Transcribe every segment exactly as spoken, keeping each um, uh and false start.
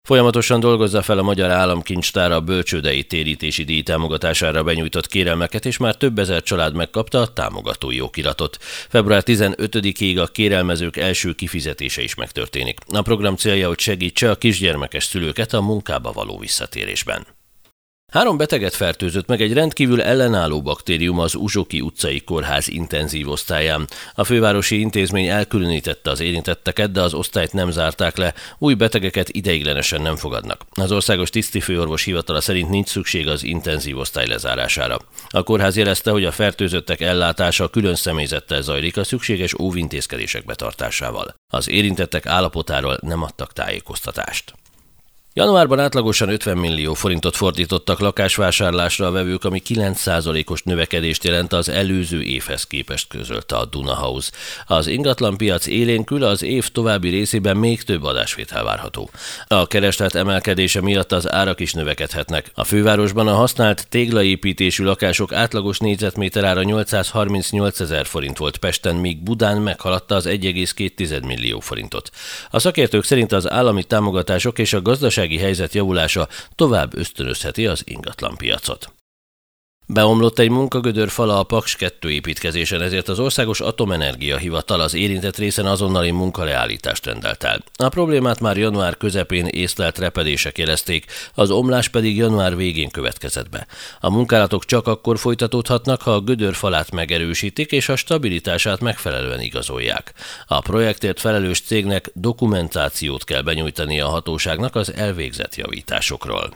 Folyamatosan dolgozza fel a Magyar Államkincstár a bölcsődei térítési díj támogatására benyújtott kérelmeket, és már több ezer család megkapta a támogatói okiratot. február tizenötödikéig a kérelmezők első kifizetése is megtörténik. A program célja, hogy segítse a kisgyermekes szülőket a munkába való visszatérésben. Három beteget fertőzött meg egy rendkívül ellenálló baktérium az Uzsoki utcai kórház intenzív osztályán. A fővárosi intézmény elkülönítette az érintetteket, de az osztályt nem zárták le, új betegeket ideiglenesen nem fogadnak. Az országos tisztifőorvos hivatala szerint nincs szükség az intenzív osztály lezárására. A kórház jelezte, hogy a fertőzöttek ellátása külön személyzettel zajlik a szükséges óvintézkedések betartásával. Az érintettek állapotáról nem adtak tájékoztatást. Januárban átlagosan ötven millió forintot fordítottak lakásvásárlásra a vevők, ami kilenc százalékos növekedést jelent az előző évhez képest, közölte a Duna House. Az ingatlanpiac élénkül, az év további részében még több adásvétel várható. A kereslet emelkedése miatt az árak is növekedhetnek. A fővárosban a használt téglaépítésű lakások átlagos négyzetméter ára nyolcszázharmincnyolcezer forint volt Pesten, míg Budán meghaladta az egy egész két millió forintot. A szakértők szerint az állami támogatások és a gazdaság helyzet javulása tovább ösztönözheti az ingatlanpiacot. Beomlott egy munkagödör fala a Paks kettő építkezésen, ezért az Országos Atomenergia Hivatal az érintett részen azonnali munkaleállítást rendelt el. A problémát már január közepén észlelt repedések jelezték, az omlás pedig január végén következett be. A munkálatok csak akkor folytatódhatnak, ha a gödör falát megerősítik és a stabilitását megfelelően igazolják. A projektért felelős cégnek dokumentációt kell benyújtani a hatóságnak az elvégzett javításokról.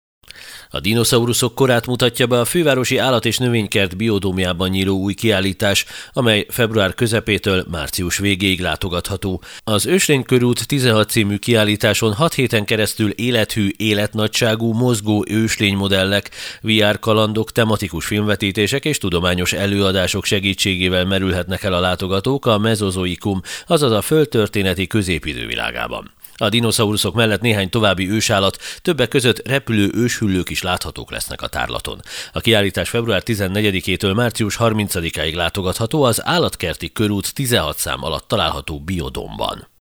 A dinoszauruszok korát mutatja be a fővárosi állat- és növénykert biodómjában nyíló új kiállítás, amely február közepétől március végéig látogatható. Az Őslénykörút tizenhat című kiállításon hat héten keresztül élethű, életnagyságú, mozgó őslénymodellek, vé er kalandok, tematikus filmvetítések és tudományos előadások segítségével merülhetnek el a látogatók a mezozoikum, azaz a földtörténeti középidővilágában. A dinoszauruszok mellett néhány további ősállat, többek között repülő őshüllők is láthatók lesznek a tárlaton. A kiállítás február tizennegyedikétől március harmincadikáig látogatható az Állatkerti körút tizenhat szám alatt található biodómban.